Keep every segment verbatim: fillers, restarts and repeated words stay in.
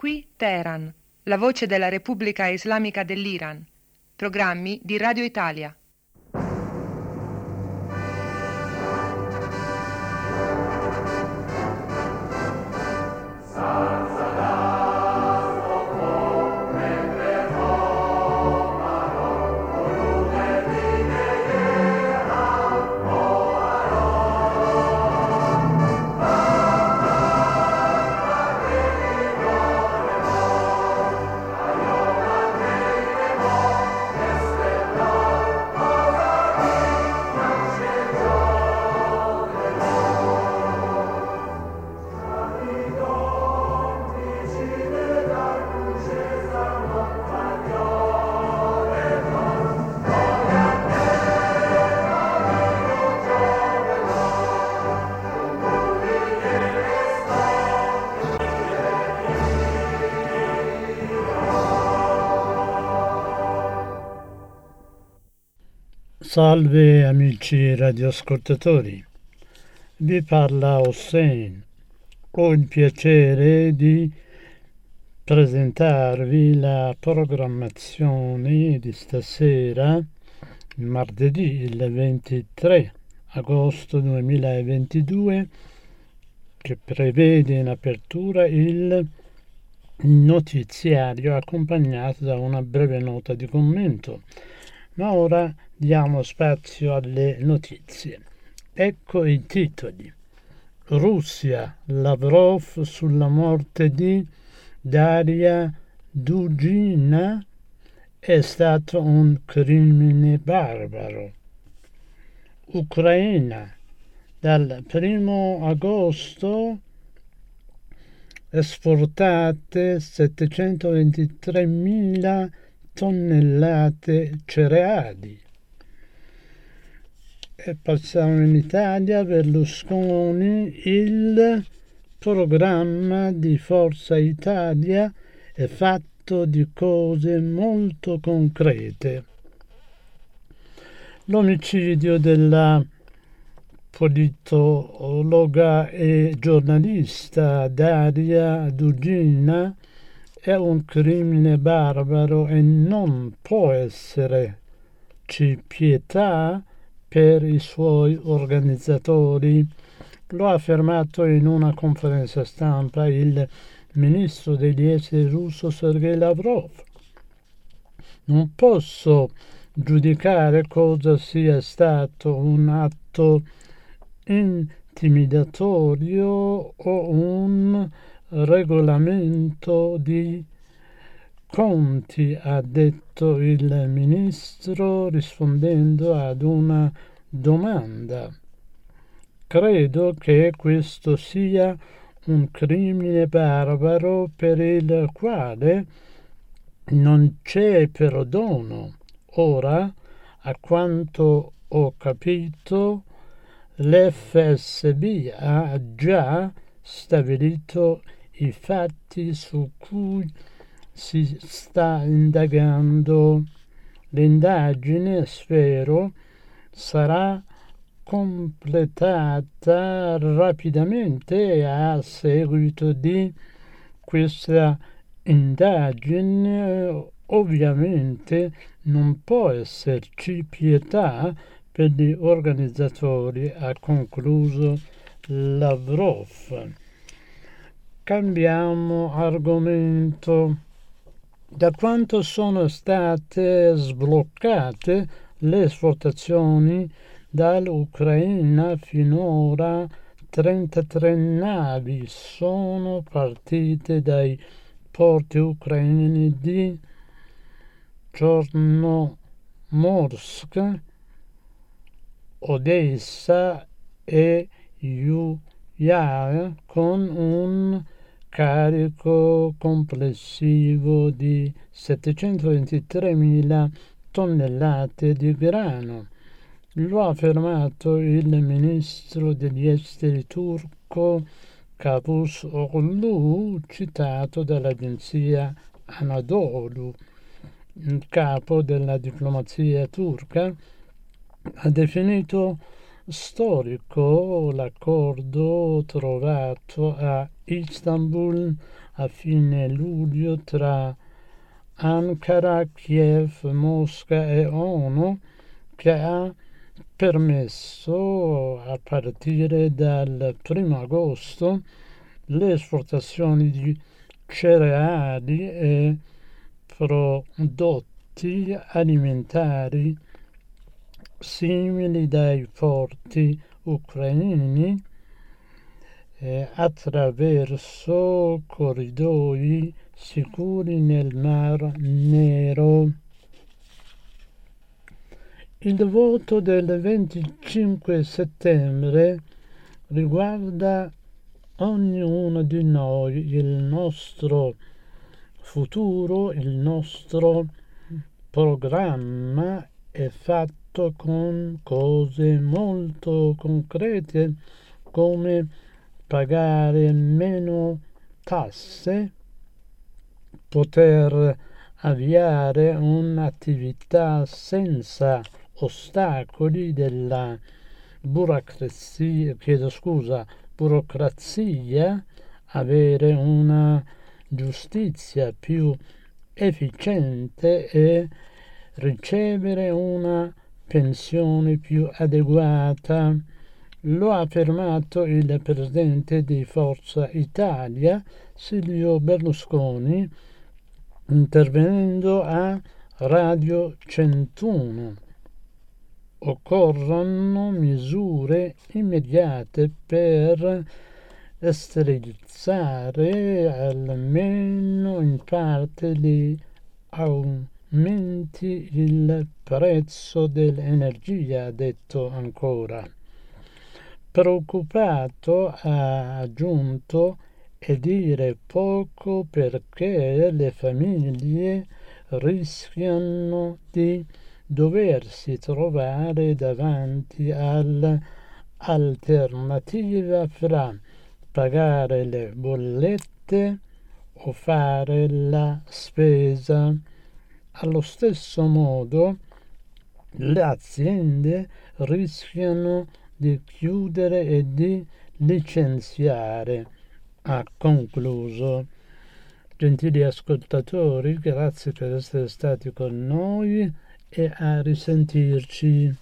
Qui Teheran, la voce della Repubblica Islamica dell'Iran. Programmi di Radio Italia. Salve amici radioascoltatori, vi parla Hossein. Ho il piacere di presentarvi la programmazione di stasera, martedì il ventitré agosto duemilaventidue, che prevede in apertura il notiziario accompagnato da una breve nota di commento. Ma ora diamo spazio alle notizie. Ecco i titoli. Russia, Lavrov sulla morte di Daria Dugina, è stato un crimine barbaro. Ucraina, dal primo agosto esportate settecentoventitremila tonnellate cereali. E passiamo in Italia. Berlusconi, il programma di Forza Italia è fatto di cose molto concrete. L'omicidio della politologa e giornalista Daria Dugina è un crimine barbaro e non può esserci pietà per i suoi organizzatori. Lo ha affermato in una conferenza stampa il ministro degli esteri russo Sergei Lavrov. Non posso giudicare cosa sia stato un atto intimidatorio o un regolamento di conti, ha detto il ministro rispondendo ad una domanda. Credo che questo sia un crimine barbaro per il quale non c'è perdono. Ora, a quanto ho capito, l'F S B ha già stabilito i fatti su cui si sta indagando. L'indagine, spero, sarà completata rapidamente e a seguito di questa indagine ovviamente non può esserci pietà per gli organizzatori, ha concluso Lavrov. Cambiamo argomento. Da quanto sono state sbloccate le esportazioni dall'Ucraina finora, trentatré navi sono partite dai porti ucraini di Chornomorsk, Odessa e Yuyai con un carico complessivo di settecentoventitremila tonnellate di grano. Lo ha affermato il ministro degli esteri turco Cavusoglu, citato dall'agenzia Anadolu. Il capo della diplomazia turca ha definito storico l'accordo trovato a Istanbul a fine luglio tra Ankara, Kiev, Mosca e ONU, che ha permesso a partire dal primo agosto le esportazioni di cereali e prodotti alimentari simili dai porti ucraini eh, attraverso corridoi sicuri nel Mar Nero. Il voto del venticinque settembre riguarda ognuno di noi, il nostro futuro, il nostro programma è fatto con cose molto concrete come pagare meno tasse, poter avviare un'attività senza ostacoli della burocrazia, chiedo scusa, burocrazia, avere una giustizia più efficiente e ricevere una pensione più adeguata. Lo ha affermato il presidente di Forza Italia, Silvio Berlusconi, intervenendo a Radio centuno. Occorrono misure immediate per sterilizzare almeno in parte gli aumenti il prezzo dell'energia, ha detto ancora. Preoccupato, ha aggiunto, è dire poco perché le famiglie rischiano di doversi trovare davanti all'alternativa fra pagare le bollette o fare la spesa. Allo stesso modo, le aziende rischiano di chiudere e di licenziare, ha concluso. Gentili ascoltatori, grazie per essere stati con noi e a risentirci.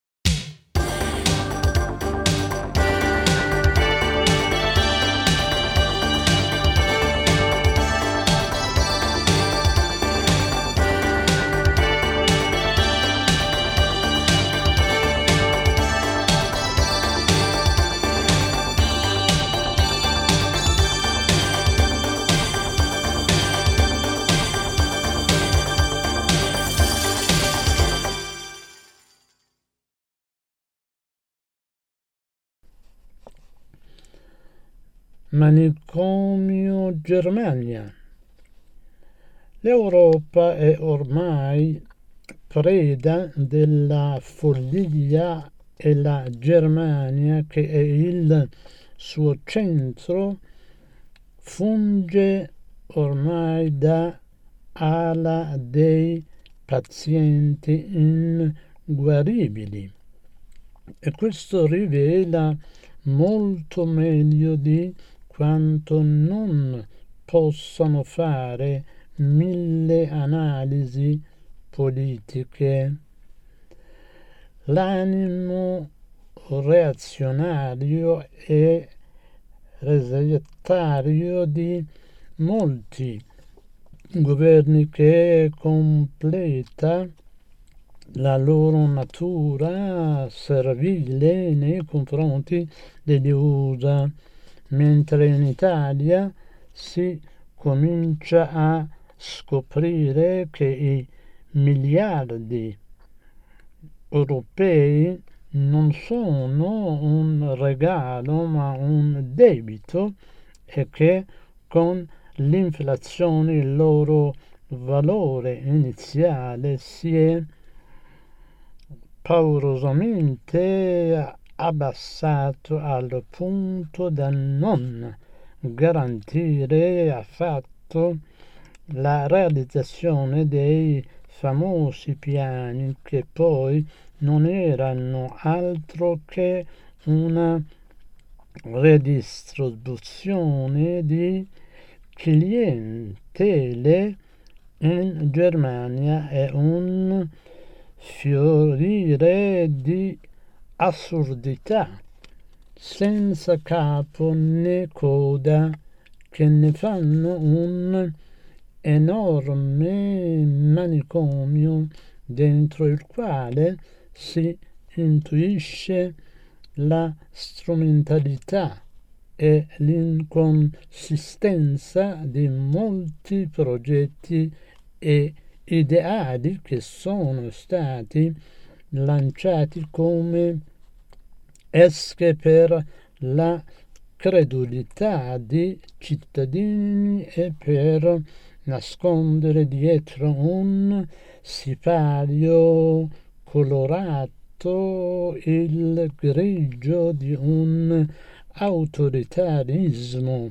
Manicomio Germania. L'Europa è ormai preda della follia e la Germania, che è il suo centro, funge ormai da ala dei pazienti inguaribili. E questo rivela molto meglio di quanto non possano fare mille analisi politiche. L'animo reazionario e resettario di molti governi, che completa la loro natura servile nei confronti degli U S A, mentre in Italia si comincia a scoprire che i miliardi europei non sono un regalo ma un debito, e che con l'inflazione il loro valore iniziale si è paurosamente abbassato al punto da non garantire affatto la realizzazione dei famosi piani, che poi non erano altro che una redistribuzione di clientele in Germania è un fiorire di assurdità senza capo né coda che ne fanno un enorme manicomio dentro il quale si intuisce la strumentalità e l'inconsistenza di molti progetti e ideali che sono stati lanciati come esche per la credulità di cittadini e per nascondere dietro un sipario colorato il grigio di un autoritarismo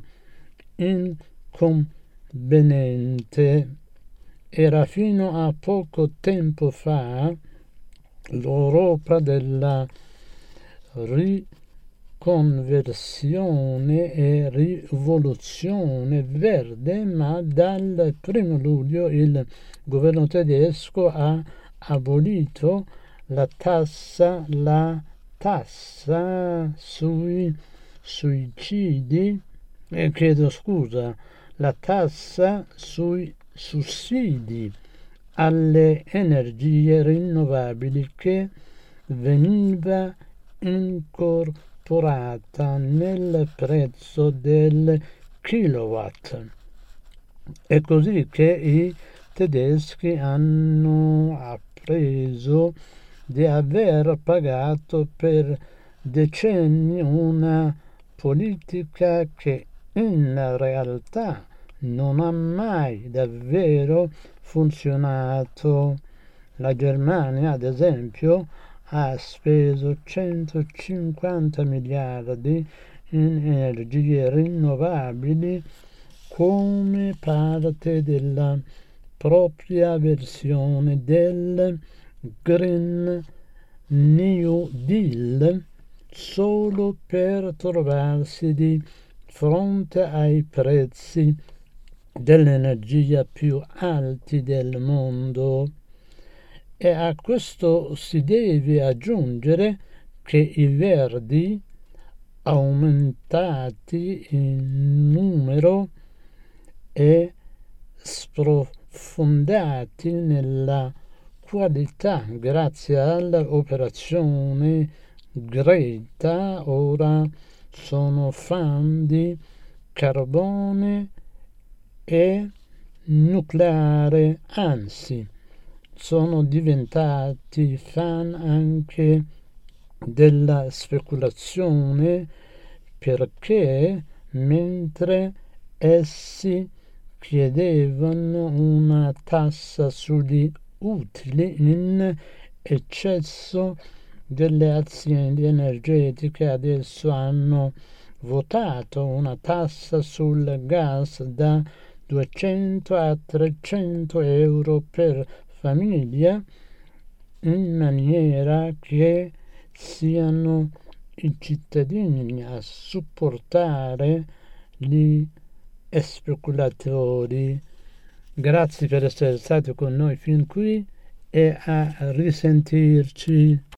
inconvenente. Era fino a poco tempo fa l'Europa della riconversione e rivoluzione verde, ma dal primo luglio il governo tedesco ha abolito la tassa, la tassa sui suicidi, eh, chiedo scusa, la tassa sui sussidi alle energie rinnovabili che veniva incorporata nel prezzo del kilowatt. È così che i tedeschi hanno appreso di aver pagato per decenni una politica che in realtà non ha mai davvero funzionato. La Germania, ad esempio, ha speso centocinquanta miliardi in energie rinnovabili come parte della propria versione del Green New Deal, solo per trovarsi di fronte ai prezzi dell'energia più alti del mondo. E a questo si deve aggiungere che i Verdi, aumentati in numero e sprofondati nella qualità grazie all'operazione Greta, ora sono fan di carbone e nucleare, anzi sono diventati fan anche della speculazione, perché mentre essi chiedevano una tassa sugli utili in eccesso delle aziende energetiche, adesso hanno votato una tassa sul gas da duecento a trecento euro per famiglia, in maniera che siano i cittadini a supportare gli speculatori. Grazie per essere stati con noi fin qui e a risentirci.